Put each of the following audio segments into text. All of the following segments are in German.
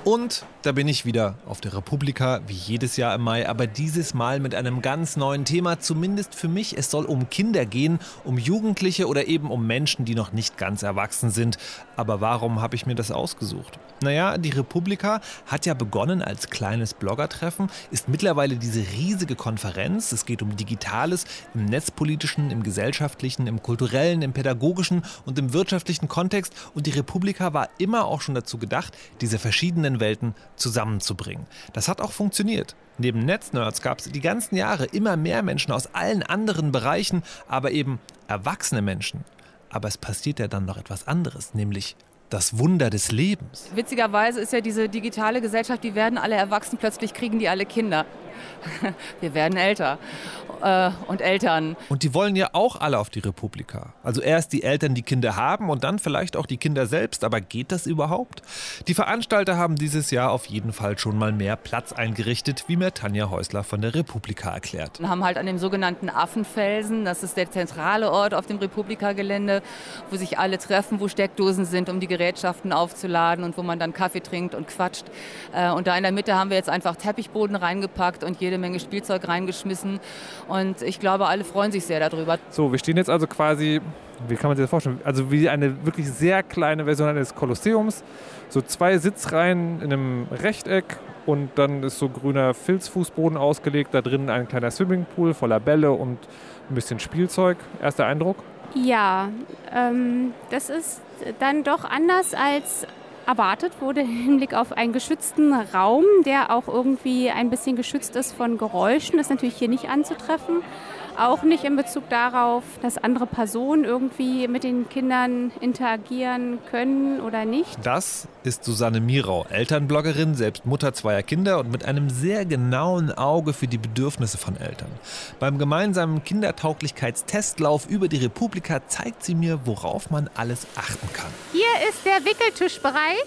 Und da bin ich wieder auf der Republika, wie jedes Jahr im Mai, aber dieses Mal mit einem ganz neuen Thema, zumindest für mich. Es soll um Kinder gehen, um Jugendliche oder eben um Menschen, die noch nicht ganz erwachsen sind. Aber warum habe ich mir das ausgesucht? Naja, die Republika hat ja begonnen als kleines Bloggertreffen, ist mittlerweile diese riesige Konferenz. Es geht um Digitales im netzpolitischen, im gesellschaftlichen, im kulturellen, im pädagogischen und im wirtschaftlichen Kontext. Und die Republika war immer auch schon dazu gedacht, diese verschiedenen Welten zusammenzubringen. Das hat auch funktioniert. Neben Netznerds gab es die ganzen Jahre immer mehr Menschen aus allen anderen Bereichen, aber eben erwachsene Menschen. Aber es passiert ja dann noch etwas anderes, nämlich das Wunder des Lebens. Witzigerweise ist ja diese digitale Gesellschaft, die werden alle erwachsen, plötzlich kriegen die alle Kinder. Wir werden älter und Eltern. Und die wollen ja auch alle auf die Republika. Also erst die Eltern, die Kinder haben und dann vielleicht auch die Kinder selbst. Aber geht das überhaupt? Die Veranstalter haben dieses Jahr auf jeden Fall schon mal mehr Platz eingerichtet, wie mir Tanja Häusler von der Republika erklärt. Wir haben halt an dem sogenannten Affenfelsen, das ist der zentrale Ort auf dem Republika-Gelände, wo sich alle treffen, wo Steckdosen sind, um die Gerätschaften aufzuladen und wo man dann Kaffee trinkt und quatscht. Und da in der Mitte haben wir jetzt einfach Teppichboden reingepackt und jede Menge Spielzeug reingeschmissen. Und ich glaube, alle freuen sich sehr darüber. So, wir stehen jetzt also quasi, wie kann man sich das vorstellen, also wie eine wirklich sehr kleine Version eines Kolosseums. So 2 Sitzreihen in einem Rechteck und dann ist so grüner Filzfußboden ausgelegt. Da drin ein kleiner Swimmingpool voller Bälle und ein bisschen Spielzeug. Erster Eindruck? Ja, das ist dann doch anders als erwartet wurde im Hinblick auf einen geschützten Raum, der auch irgendwie ein bisschen geschützt ist von Geräuschen. Das ist natürlich hier nicht anzutreffen. Auch nicht in Bezug darauf, dass andere Personen irgendwie mit den Kindern interagieren können oder nicht. Das ist Susanne Mirau, Elternbloggerin, selbst Mutter 2 Kinder und mit einem sehr genauen Auge für die Bedürfnisse von Eltern. Beim gemeinsamen Kindertauglichkeitstestlauf über die Republika zeigt sie mir, worauf man alles achten kann. Hier ist der Wickeltischbereich.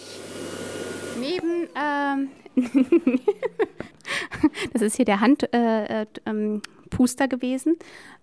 Neben, das ist hier der Puster gewesen.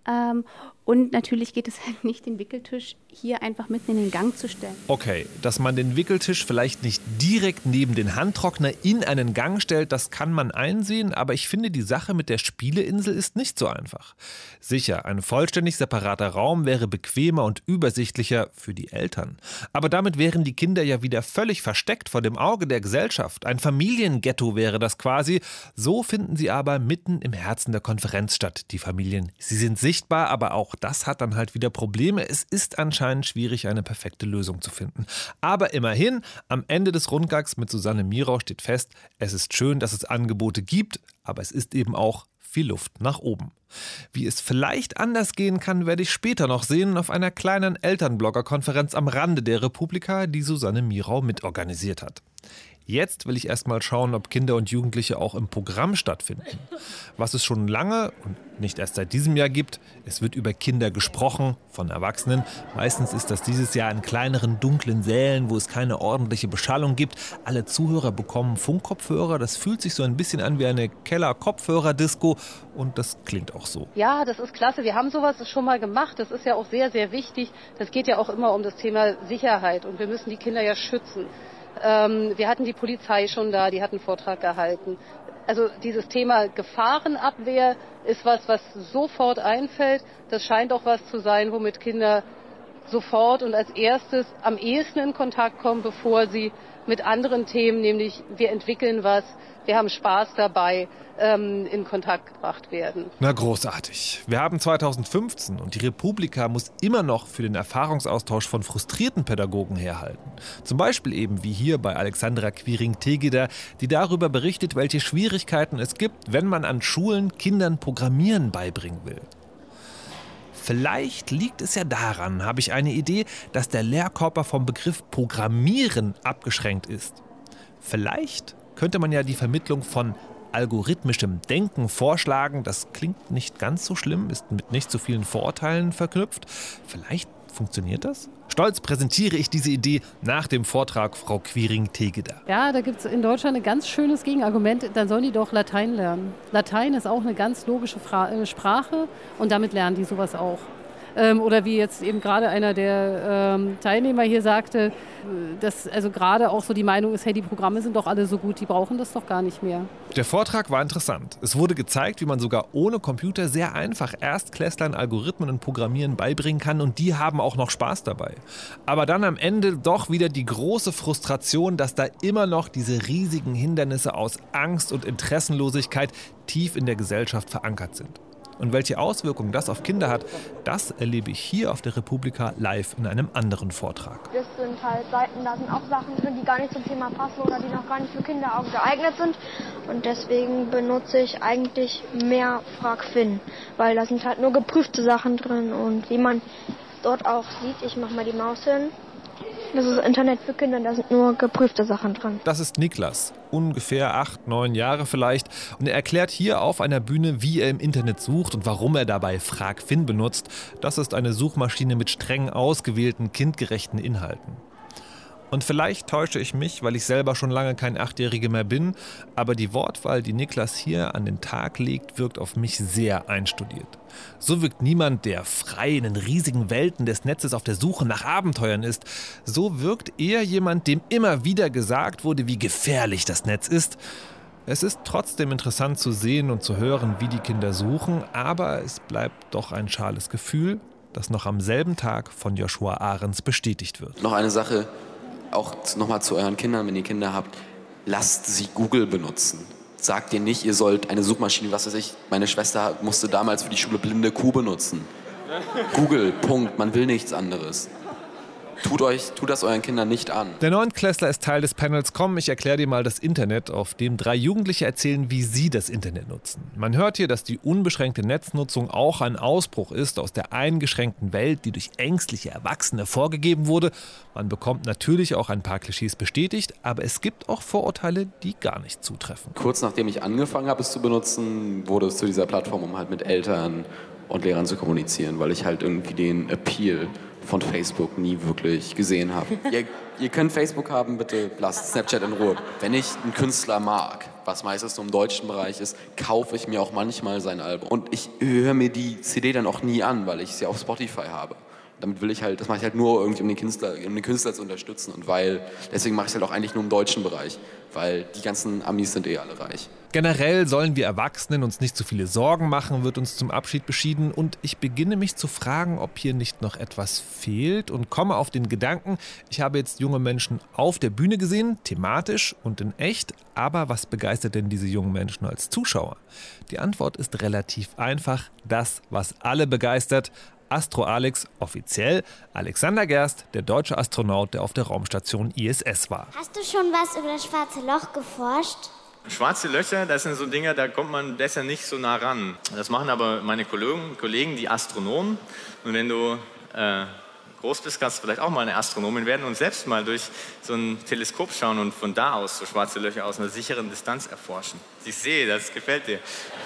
Und natürlich geht es halt nicht, den Wickeltisch hier einfach mitten in den Gang zu stellen. Okay, dass man den Wickeltisch vielleicht nicht direkt neben den Handtrockner in einen Gang stellt, das kann man einsehen, aber ich finde, die Sache mit der Spieleinsel ist nicht so einfach. Sicher, ein vollständig separater Raum wäre bequemer und übersichtlicher für die Eltern. Aber damit wären die Kinder ja wieder völlig versteckt vor dem Auge der Gesellschaft. Ein Familienghetto wäre das quasi. So finden sie aber mitten im Herzen der Konferenz statt, die Familien. Sie sind sichtbar, aber auch das hat dann halt wieder Probleme. Es ist anscheinend schwierig, eine perfekte Lösung zu finden. Aber immerhin, am Ende des Rundgangs mit Susanne Mirau steht fest, es ist schön, dass es Angebote gibt, aber es ist eben auch viel Luft nach oben. Wie es vielleicht anders gehen kann, werde ich später noch sehen auf einer kleinen Elternblogger-Konferenz am Rande der Republika, die Susanne Mirau mitorganisiert hat. Jetzt will ich erst mal schauen, ob Kinder und Jugendliche auch im Programm stattfinden. Was es schon lange und nicht erst seit diesem Jahr gibt, es wird über Kinder gesprochen, von Erwachsenen. Meistens ist das dieses Jahr in kleineren, dunklen Sälen, wo es keine ordentliche Beschallung gibt. Alle Zuhörer bekommen Funkkopfhörer. Das fühlt sich so ein bisschen an wie eine Keller-Kopfhörer-Disco und das klingt auch so. Ja, das ist klasse. Wir haben sowas schon mal gemacht. Das ist ja auch sehr, sehr wichtig. Das geht ja auch immer um das Thema Sicherheit und wir müssen die Kinder ja schützen. Wir hatten die Polizei schon da, die hat einen Vortrag gehalten. Also dieses Thema Gefahrenabwehr ist was sofort einfällt. Das scheint auch was zu sein, womit Kinder sofort und als erstes am ehesten in Kontakt kommen, bevor sie mit anderen Themen, nämlich wir entwickeln was, wir haben Spaß dabei, in Kontakt gebracht werden. Na großartig. Wir haben 2015 und die Republika muss immer noch für den Erfahrungsaustausch von frustrierten Pädagogen herhalten. Zum Beispiel eben wie hier bei Alexandra Quiring-Tegeder, die darüber berichtet, welche Schwierigkeiten es gibt, wenn man an Schulen Kindern Programmieren beibringen will. Vielleicht liegt es ja daran, habe ich eine Idee, dass der Lehrkörper vom Begriff Programmieren abgeschränkt ist. Vielleicht könnte man ja die Vermittlung von algorithmischem Denken vorschlagen. Das klingt nicht ganz so schlimm, ist mit nicht so vielen Vorurteilen verknüpft. Vielleicht funktioniert das? Stolz präsentiere ich diese Idee nach dem Vortrag Frau Quiring-Tegeder. Ja, da gibt es in Deutschland ein ganz schönes Gegenargument, dann sollen die doch Latein lernen. Latein ist auch eine ganz logische Sprache und damit lernen die sowas auch. Oder wie jetzt eben gerade einer der Teilnehmer hier sagte, dass also gerade auch so die Meinung ist, hey, die Programme sind doch alle so gut, die brauchen das doch gar nicht mehr. Der Vortrag war interessant. Es wurde gezeigt, wie man sogar ohne Computer sehr einfach Erstklässlern Algorithmen und Programmieren beibringen kann und die haben auch noch Spaß dabei. Aber dann am Ende doch wieder die große Frustration, dass da immer noch diese riesigen Hindernisse aus Angst und Interessenlosigkeit tief in der Gesellschaft verankert sind. Und welche Auswirkungen das auf Kinder hat, das erlebe ich hier auf der Republika live in einem anderen Vortrag. Das sind halt Seiten, da sind auch Sachen drin, die gar nicht zum Thema passen oder die noch gar nicht für Kinderaugen geeignet sind. Und deswegen benutze ich eigentlich mehr FragFin, weil da sind halt nur geprüfte Sachen drin. Und wie man dort auch sieht, ich mache mal die Maus hin. Das ist Internet für Kinder, da sind nur geprüfte Sachen dran. Das ist Niklas, ungefähr 8, 9 Jahre vielleicht. Und er erklärt hier auf einer Bühne, wie er im Internet sucht und warum er dabei FragFin benutzt. Das ist eine Suchmaschine mit streng ausgewählten, kindgerechten Inhalten. Und vielleicht täusche ich mich, weil ich selber schon lange kein 8-Jähriger mehr bin, aber die Wortwahl, die Niklas hier an den Tag legt, wirkt auf mich sehr einstudiert. So wirkt niemand, der frei in den riesigen Welten des Netzes auf der Suche nach Abenteuern ist. So wirkt eher jemand, dem immer wieder gesagt wurde, wie gefährlich das Netz ist. Es ist trotzdem interessant zu sehen und zu hören, wie die Kinder suchen, aber es bleibt doch ein schales Gefühl, das noch am selben Tag von Joshua Ahrens bestätigt wird. Noch eine Sache, auch nochmal zu euren Kindern, wenn ihr Kinder habt, lasst sie Google benutzen. Sagt ihr nicht, ihr sollt eine Suchmaschine, was weiß ich, meine Schwester musste damals für die Schule blinde Kuh benutzen. Google, Punkt, man will nichts anderes. Tut das euren Kindern nicht an. Der Neuntklässler ist Teil des Panels Komm, ich erkläre dir mal das Internet, auf dem 3 Jugendliche erzählen, wie sie das Internet nutzen. Man hört hier, dass die unbeschränkte Netznutzung auch ein Ausbruch ist aus der eingeschränkten Welt, die durch ängstliche Erwachsene vorgegeben wurde. Man bekommt natürlich auch ein paar Klischees bestätigt, aber es gibt auch Vorurteile, die gar nicht zutreffen. Kurz nachdem ich angefangen habe, es zu benutzen, wurde es zu dieser Plattform, um halt mit Eltern und Lehrern zu kommunizieren, weil ich halt irgendwie den Appeal von Facebook nie wirklich gesehen habe. Ihr könnt Facebook haben, bitte lasst Snapchat in Ruhe. Wenn ich einen Künstler mag, was meistens nur im deutschen Bereich ist, kaufe ich mir auch manchmal sein Album. Und ich höre mir die CD dann auch nie an, weil ich sie auf Spotify habe. Damit will ich halt, das mache ich halt nur irgendwie, um den Künstler zu unterstützen. Und deswegen mache ich es halt auch eigentlich nur im deutschen Bereich, weil die ganzen Amis sind alle reich. Generell sollen wir Erwachsenen uns nicht zu viele Sorgen machen, wird uns zum Abschied beschieden. Und ich beginne mich zu fragen, ob hier nicht noch etwas fehlt und komme auf den Gedanken, ich habe jetzt junge Menschen auf der Bühne gesehen, thematisch und in echt. Aber was begeistert denn diese jungen Menschen als Zuschauer? Die Antwort ist relativ einfach, das, was alle begeistert. Astro Alex, offiziell Alexander Gerst, der deutsche Astronaut, der auf der Raumstation ISS war. Hast du schon was über das schwarze Loch geforscht? Schwarze Löcher, das sind so Dinge, da kommt man besser nicht so nah ran. Das machen aber meine Kollegen, die Astronomen. Und wenn du groß bist, kannst du vielleicht auch mal eine Astronomin werden und selbst mal durch so ein Teleskop schauen und von da aus so schwarze Löcher aus einer sicheren Distanz erforschen. Ich sehe, das gefällt dir.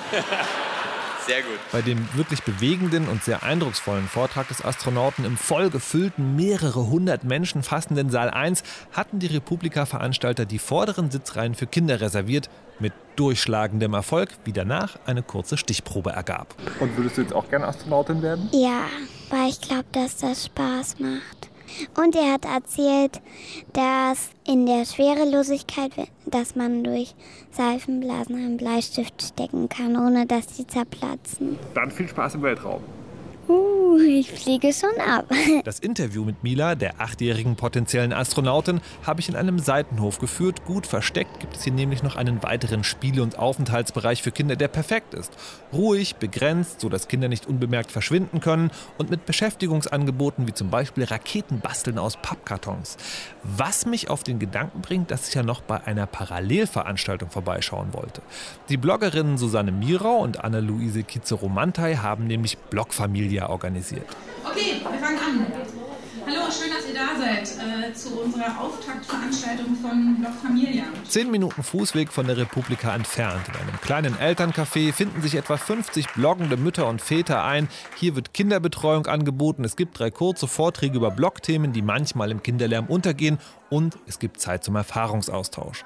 Sehr gut. Bei dem wirklich bewegenden und sehr eindrucksvollen Vortrag des Astronauten im voll gefüllten, mehrere hundert Menschen fassenden Saal 1 hatten die Republika-Veranstalter die vorderen Sitzreihen für Kinder reserviert, mit durchschlagendem Erfolg, wie danach eine kurze Stichprobe ergab. Und würdest du jetzt auch gerne Astronautin werden? Ja, weil ich glaube, dass das Spaß macht. Und er hat erzählt, dass in der Schwerelosigkeit, dass man durch Seifenblasen einen Bleistift stecken kann, ohne dass die zerplatzen. Dann viel Spaß im Weltraum. Ich fliege schon ab. Das Interview mit Mila, der 8-jährigen potenziellen Astronautin, habe ich in einem Seitenhof geführt. Gut versteckt gibt es hier nämlich noch einen weiteren Spiele- und Aufenthaltsbereich für Kinder, der perfekt ist. Ruhig, begrenzt, sodass Kinder nicht unbemerkt verschwinden können und mit Beschäftigungsangeboten wie zum Beispiel Raketenbasteln aus Pappkartons. Was mich auf den Gedanken bringt, dass ich ja noch bei einer Parallelveranstaltung vorbeischauen wollte. Die Bloggerinnen Susanne Mirau und Anna-Luise Kitze-Romantay haben nämlich Blogfamilia organisiert. Okay, wir fangen an. Hallo, schön, dass ihr da seid zu unserer Auftaktveranstaltung von Blog Familia. 10 Minuten Fußweg von der Republika entfernt. In einem kleinen Elterncafé finden sich etwa 50 bloggende Mütter und Väter ein. Hier wird Kinderbetreuung angeboten. Es gibt 3 kurze Vorträge über Blogthemen, die manchmal im Kinderlärm untergehen. Und es gibt Zeit zum Erfahrungsaustausch.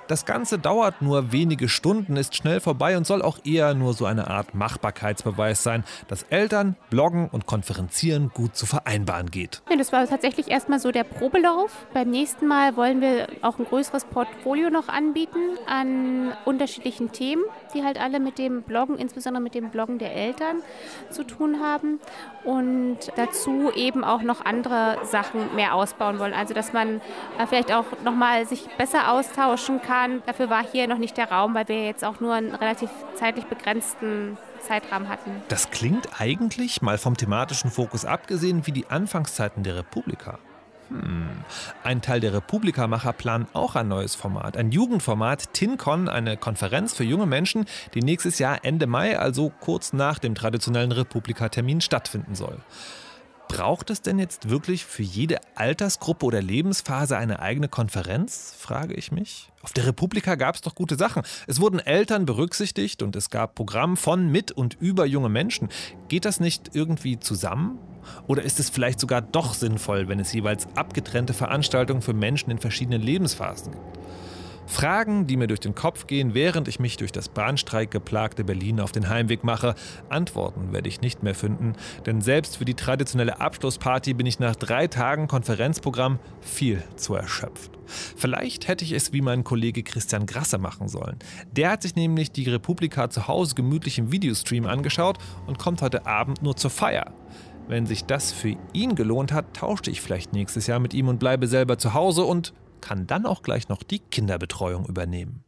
Das Ganze dauert nur wenige Stunden, ist schnell vorbei und soll auch eher nur so eine Art Machbarkeitsbeweis sein, dass Eltern, Bloggen und Konferenzieren gut zu vereinbaren geht. Ja, das war tatsächlich erstmal so der Probelauf. Beim nächsten Mal wollen wir auch ein größeres Portfolio noch anbieten an unterschiedlichen Themen, die halt alle mit dem Bloggen, insbesondere mit dem Bloggen der Eltern zu tun haben. Und dazu eben auch noch andere Sachen mehr ausbauen wollen. Also dass man vielleicht auch nochmal sich besser austauschen kann. Dafür war hier noch nicht der Raum, weil wir jetzt auch nur einen relativ zeitlich begrenzten Zeitrahmen hatten. Das klingt eigentlich, mal vom thematischen Fokus abgesehen, wie die Anfangszeiten der Republika. Ein Teil der Republika-Macher planen auch ein neues Format, ein Jugendformat, TinCon, eine Konferenz für junge Menschen, die nächstes Jahr Ende Mai, also kurz nach dem traditionellen Republika-Termin, stattfinden soll. Braucht es denn jetzt wirklich für jede Altersgruppe oder Lebensphase eine eigene Konferenz, frage ich mich. Auf der Republika gab es doch gute Sachen. Es wurden Eltern berücksichtigt und es gab Programm von, mit und über junge Menschen. Geht das nicht irgendwie zusammen? Oder ist es vielleicht sogar doch sinnvoll, wenn es jeweils abgetrennte Veranstaltungen für Menschen in verschiedenen Lebensphasen gibt? Fragen, die mir durch den Kopf gehen, während ich mich durch das bahnstreikgeplagte Berlin auf den Heimweg mache. Antworten werde ich nicht mehr finden, denn selbst für die traditionelle Abschlussparty bin ich nach 3 Tagen Konferenzprogramm viel zu erschöpft. Vielleicht hätte ich es wie mein Kollege Christian Grasse machen sollen. Der hat sich nämlich die Republika zu Hause gemütlich im Videostream angeschaut und kommt heute Abend nur zur Feier. Wenn sich das für ihn gelohnt hat, tauschte ich vielleicht nächstes Jahr mit ihm und bleibe selber zu Hause und kann dann auch gleich noch die Kinderbetreuung übernehmen.